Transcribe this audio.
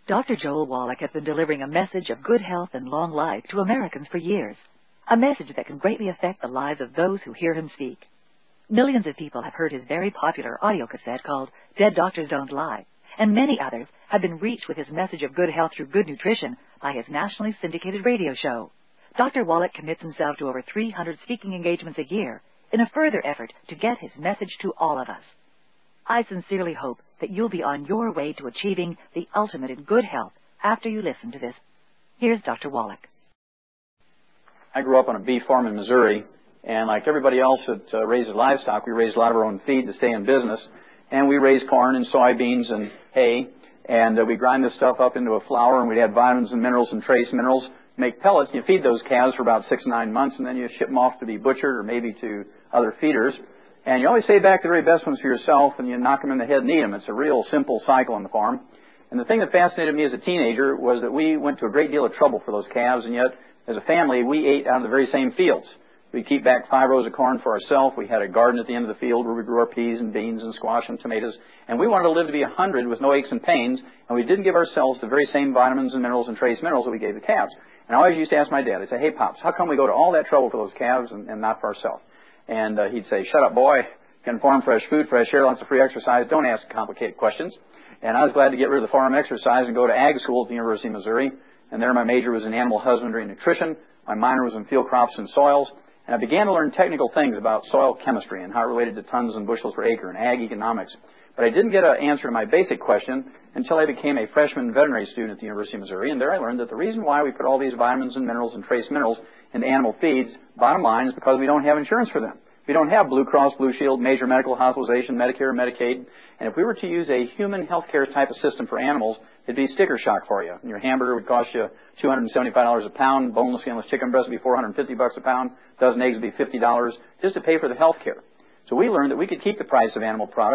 Dr. Joel Wallach has been delivering a message of good health and long life to Americans for years. A message that can greatly affect the lives of those who hear him speak. Millions of people have heard his very popular audio cassette called Dead Doctors Don't Lie, and many others have been reached with his message of good health through good nutrition by his nationally syndicated radio show. Dr. Wallach commits himself to over 300 speaking engagements a year in a further effort to get his message to all of us. I sincerely hope that you'll be on your way to achieving the ultimate in good health after you listen to this. Here's Dr. Wallach. I grew up on a beef farm in Missouri, and like everybody else that raises livestock, we raised a lot of our own feed to stay in business. And we raised corn and soybeans and hay, and we grind this stuff up into a flour, and we'd add vitamins and minerals and trace minerals, make pellets. You feed those calves for about 6 to 9 months, and then you ship them off to be butchered or maybe to other feeders. And you always save back the very best ones for yourself, and you knock them in the head and eat them. It's a real simple cycle on the farm. And the thing that fascinated me as a teenager was that we went to a great deal of trouble for those calves, and yet, as a family, we ate out of the very same fields. We'd keep back 5 rows of corn for ourselves. We had a garden at the end of the field where we grew our peas and beans and squash and tomatoes. And we wanted to live to be 100 with no aches and pains, and we didn't give ourselves the very same vitamins and minerals and trace minerals that we gave the calves. And I always used to ask my dad, I'd say, hey, Pops, how come we go to all that trouble for those calves and not for ourselves? And he'd say, shut up, boy. Can farm fresh food, fresh air, lots of free exercise. Don't ask complicated questions. And I was glad to get rid of the farm exercise and go to ag school at the University of Missouri. And there my major was in animal husbandry and nutrition. My minor was in field crops and soils. And I began to learn technical things about soil chemistry and how it related to tons and bushels per acre and ag economics. But I didn't get an answer to my basic question until I became a freshman veterinary student at the University of Missouri. And there I learned that the reason why we put all these vitamins and minerals and trace minerals into animal feeds, bottom line, is because we don't have insurance for them. We don't have Blue Cross, Blue Shield, major medical hospitalization, Medicare, Medicaid. And if we were to use a human healthcare type of system for animals, it'd be sticker shock for you. And your hamburger would cost you $275 a pound. Boneless, skinless chicken breast would be $450 a pound. Dozen eggs would be $50 just to pay for the healthcare. So we learned that we could keep the price of animal products